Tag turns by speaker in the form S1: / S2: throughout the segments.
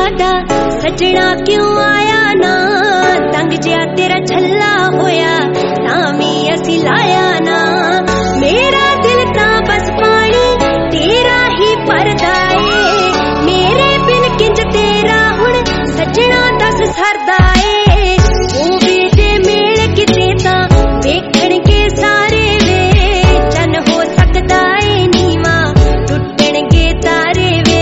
S1: साडा सजना क्यों आया ना, तंग जिया तेरा छल्ला होया तामी असी लाया ना। मेरा दिल ता बस पानी तेरा ही भरदा ए, मेरे बिन किंज तेरा हुण सजना दस सरदा ए। होवे जे मेल किते तां वेखणगे सारे वे, चन हो सकदा ए नीवा टुटणगे तारे वे।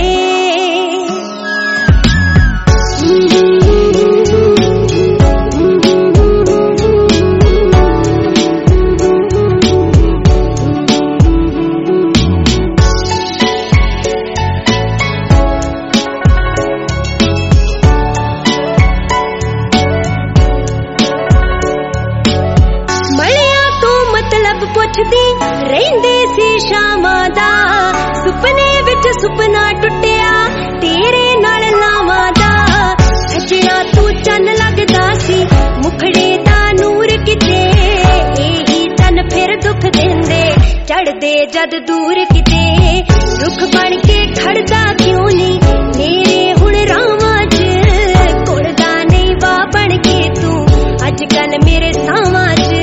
S1: पुछदी रहिंदे सी शामां दा, सुपने विच सुपना टुटिया तेरे नाल लावां दा। सजना तू चन लगदा सी मुखड़े दा नूर किते, एही चन फिर दुख देंदे चढ़दे जद दूर किते। रुख बन के खड़दा क्यों नहीं मेरे हुण रावां च, कुड़दा नहीं वा बन के तू अजकल मेरे सावां च।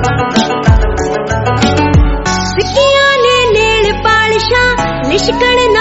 S1: लिशकण